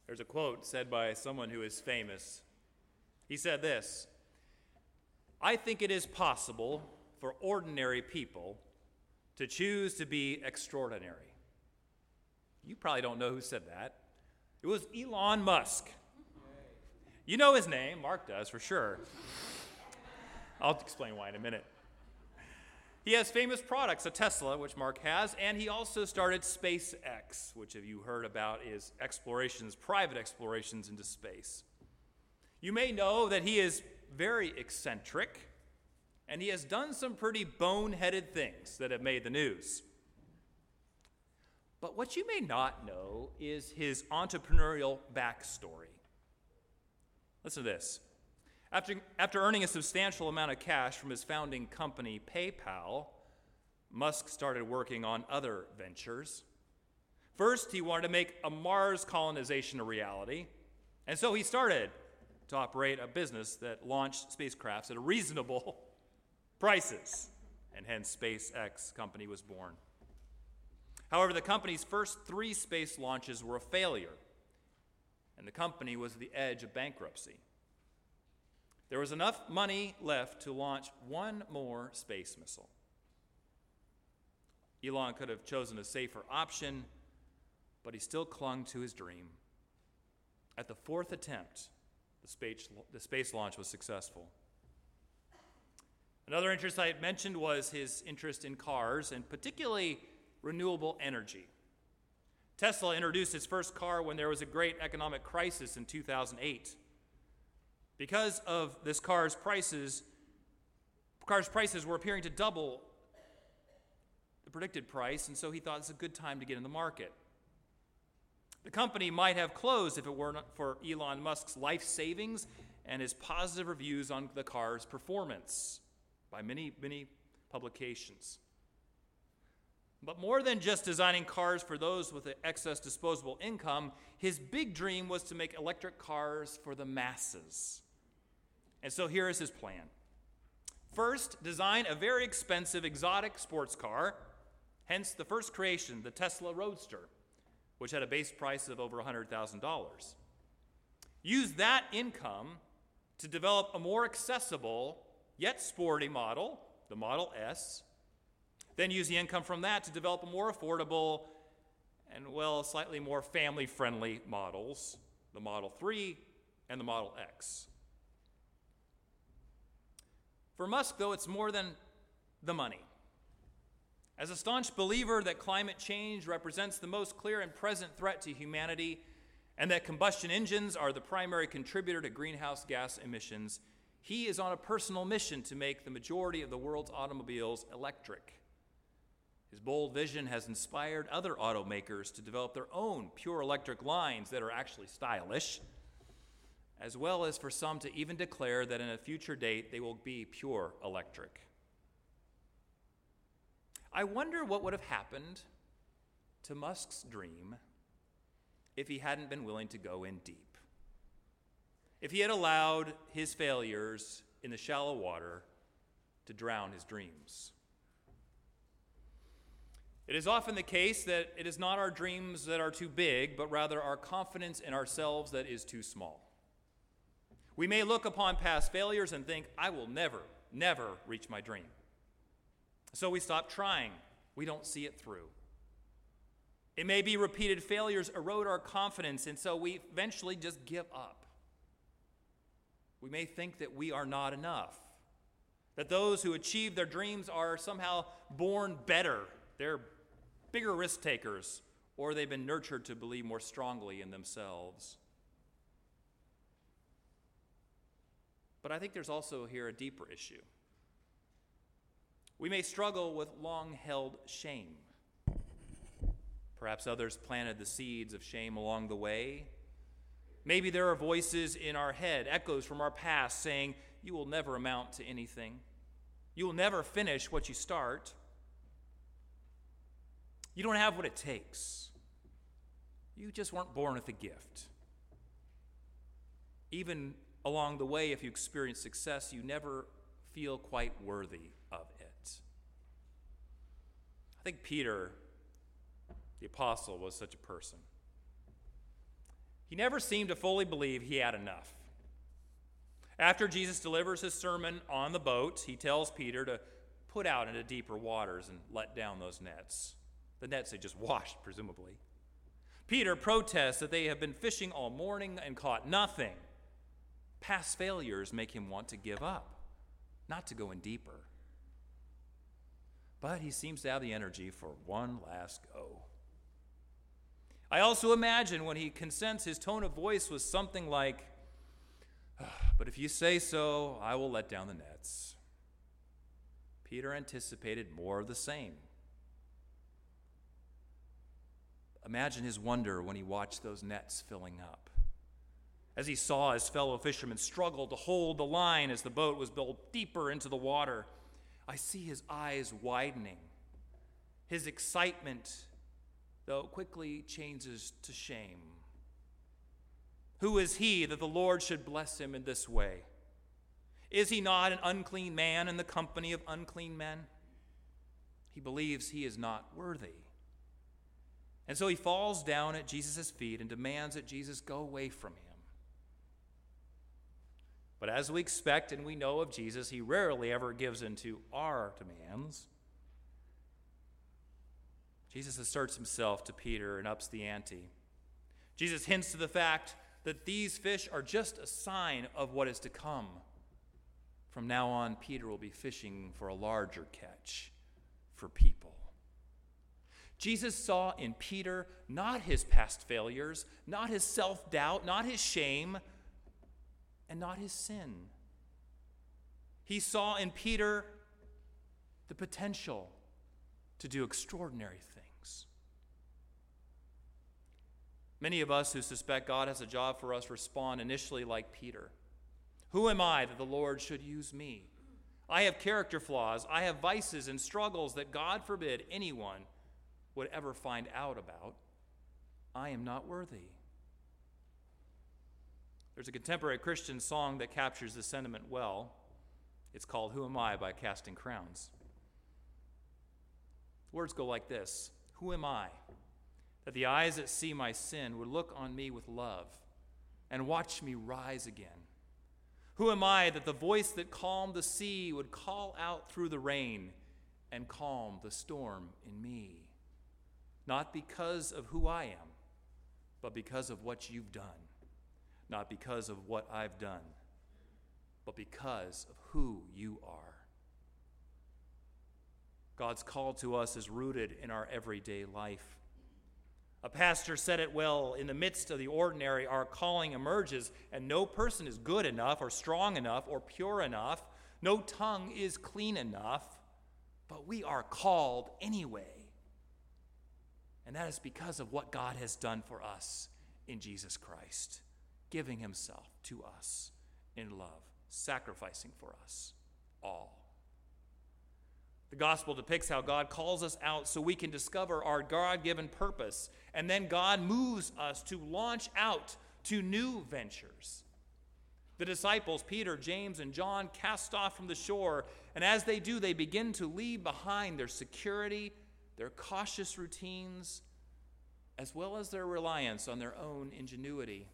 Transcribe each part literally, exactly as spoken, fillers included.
There's a quote said by someone who is famous. He said this: "I think it is possible for ordinary people to choose to be extraordinary." You probably don't know who said that. It was Elon Musk. You know his name. Mark does, for sure. I'll explain why in a minute. He has famous products, a Tesla, which Mark has, and he also started SpaceX, which, if you heard about, is explorations, private explorations into space. You may know that he is very eccentric, and he has done some pretty boneheaded things that have made the news. But what you may not know is his entrepreneurial backstory. Listen to this. After, after earning a substantial amount of cash from his founding company, PayPal, Musk started working on other ventures. First, he wanted to make a Mars colonization a reality, and so he started to operate a business that launched spacecrafts at reasonable prices, and hence SpaceX company was born. However, the company's first three space launches were a failure, and the company was at the edge of bankruptcy. There was enough money left to launch one more space missile. Elon could have chosen a safer option, but he still clung to his dream. At the fourth attempt, the space, the space launch was successful. Another interest I had mentioned was his interest in cars, and particularly renewable energy. Tesla introduced its first car when there was a great economic crisis in two thousand eight. Because of this car's prices, cars' prices were appearing to double the predicted price, and so he thought it's a good time to get in the market. The company might have closed if it were not for Elon Musk's life savings and his positive reviews on the car's performance by many, many publications. But more than just designing cars for those with excess disposable income, his big dream was to make electric cars for the masses. And so here is his plan. First, design a very expensive, exotic sports car, hence the first creation, the Tesla Roadster, which had a base price of over one hundred thousand dollars. Use that income to develop a more accessible, yet sporty model, the Model S. Then use the income from that to develop a more affordable and, well, slightly more family-friendly models, the Model three and the Model X. For Musk, though, it's more than the money. As a staunch believer that climate change represents the most clear and present threat to humanity, and that combustion engines are the primary contributor to greenhouse gas emissions, he is on a personal mission to make the majority of the world's automobiles electric. His bold vision has inspired other automakers to develop their own pure electric lines that are actually stylish, as well as for some to even declare that in a future date they will be pure electric. I wonder what would have happened to Musk's dream if he hadn't been willing to go in deep. If he had allowed his failures in the shallow water to drown his dreams. It is often the case that it is not our dreams that are too big, but rather our confidence in ourselves that is too small. We may look upon past failures and think, I will never, never reach my dream. So we stop trying. We don't see it through. It may be repeated failures erode our confidence, and so we eventually just give up. We may think that we are not enough, that those who achieve their dreams are somehow born better. They're bigger risk takers, or they've been nurtured to believe more strongly in themselves. But I think there's also here a deeper issue. We may struggle with long-held shame. Perhaps others planted the seeds of shame along the way. Maybe there are voices in our head, echoes from our past, saying, you will never amount to anything. You will never finish what you start. You don't have what it takes. You just weren't born with a gift. Even along the way, if you experience success, you never feel quite worthy of it. I think Peter, the apostle, was such a person. He he never seemed to fully believe he had enough. After Jesus delivers his sermon on the boat, he tells Peter to put out into deeper waters and let down those nets. The nets they just washed, presumably. Peter protests that they have been fishing all morning and caught nothing. Past failures make him want to give up, not to go in deeper. But he seems to have the energy for one last go. I also imagine when he consents, his tone of voice was something like, "But if you say so, I will let down the nets." Peter anticipated more of the same. Imagine his wonder when he watched those nets filling up. As he saw his fellow fishermen struggle to hold the line as the boat was pulled deeper into the water, I see his eyes widening. His excitement, though, quickly changes to shame. Who is he that the Lord should bless him in this way? Is he not an unclean man in the company of unclean men? He believes he is not worthy. And so he falls down at Jesus' feet and demands that Jesus go away from him. But as we expect and we know of Jesus, he rarely ever gives in to our demands. Jesus asserts himself to Peter and ups the ante. Jesus hints to the fact that these fish are just a sign of what is to come. From now on, Peter will be fishing for a larger catch, for people. Jesus saw in Peter not his past failures, not his self-doubt, not his shame, and not his sin. He saw in Peter the potential to do extraordinary things. Many of us who suspect God has a job for us respond initially like Peter. Who am I that the Lord should use me? I have character flaws. I have vices and struggles that God forbid anyone would ever find out about. I am not worthy. There's a contemporary Christian song that captures this sentiment well. It's called "Who Am I" by Casting Crowns. The words go like this: "Who am I, that the eyes that see my sin would look on me with love and watch me rise again? Who am I, that the voice that calmed the sea would call out through the rain and calm the storm in me? Not because of who I am, but because of what you've done. Not because of what I've done, but because of who you are." God's call to us is rooted in our everyday life. A pastor said it well: in the midst of the ordinary, our calling emerges, and no person is good enough or strong enough or pure enough. No tongue is clean enough, but we are called anyway. And that is because of what God has done for us in Jesus Christ, giving himself to us in love, sacrificing for us all. The gospel depicts how God calls us out so we can discover our God-given purpose, and then God moves us to launch out to new ventures. The disciples, Peter, James, and John, cast off from the shore, and as they do, they begin to leave behind their security, their cautious routines, as well as their reliance on their own ingenuity.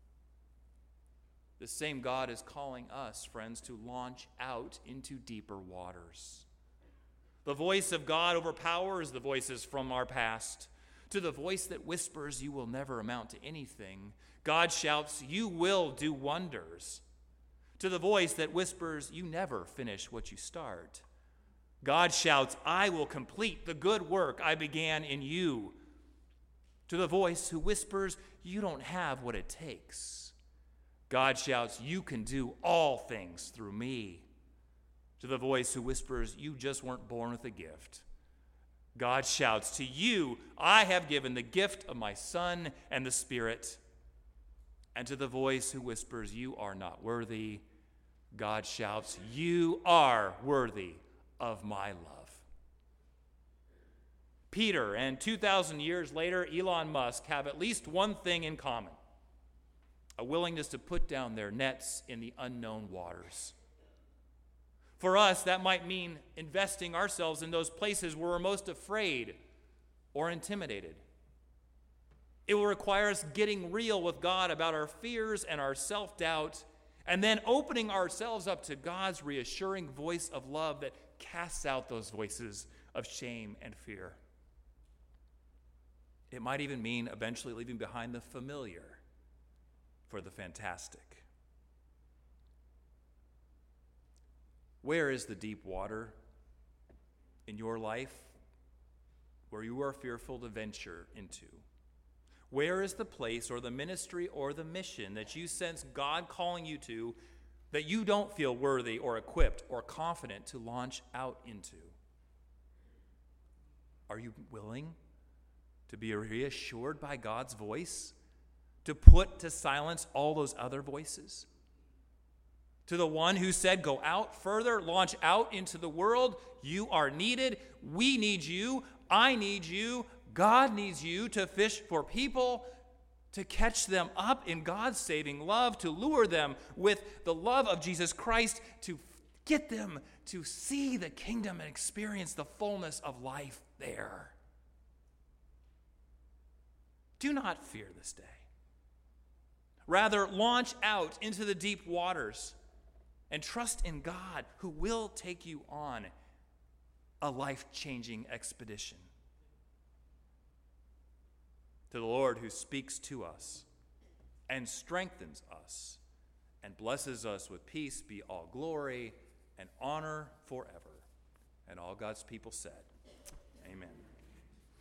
The same God is calling us, friends, to launch out into deeper waters. The voice of God overpowers the voices from our past. To the voice that whispers, "You will never amount to anything," God shouts, "You will do wonders." To the voice that whispers, "You never finish what you start," God shouts, "I will complete the good work I began in you." To the voice who whispers, "You don't have what it takes," God shouts, "You can do all things through me." To the voice who whispers, "You just weren't born with a gift," God shouts, "To you I have given the gift of my Son and the Spirit." And to the voice who whispers, "You are not worthy," God shouts, "You are worthy of my love." Peter and two thousand years later, Elon Musk have at least one thing in common: a willingness to put down their nets in the unknown waters. For us, that might mean investing ourselves in those places where we're most afraid or intimidated. It will require us getting real with God about our fears and our self-doubt, and then opening ourselves up to God's reassuring voice of love that casts out those voices of shame and fear. It might even mean eventually leaving behind the familiar for the fantastic. Where is the deep water in your life where you are fearful to venture into? Where is the place or the ministry or the mission that you sense God calling you to that you don't feel worthy or equipped or confident to launch out into? Are you willing to be reassured by God's voice, to put to silence all those other voices? To the one who said, go out further, launch out into the world, you are needed, we need you, I need you, God needs you to fish for people, to catch them up in God's saving love, to lure them with the love of Jesus Christ, to get them to see the kingdom and experience the fullness of life there. Do not fear this day. Rather, launch out into the deep waters and trust in God, who will take you on a life-changing expedition. To the Lord who speaks to us and strengthens us and blesses us with peace be all glory and honor forever. And all God's people said, amen.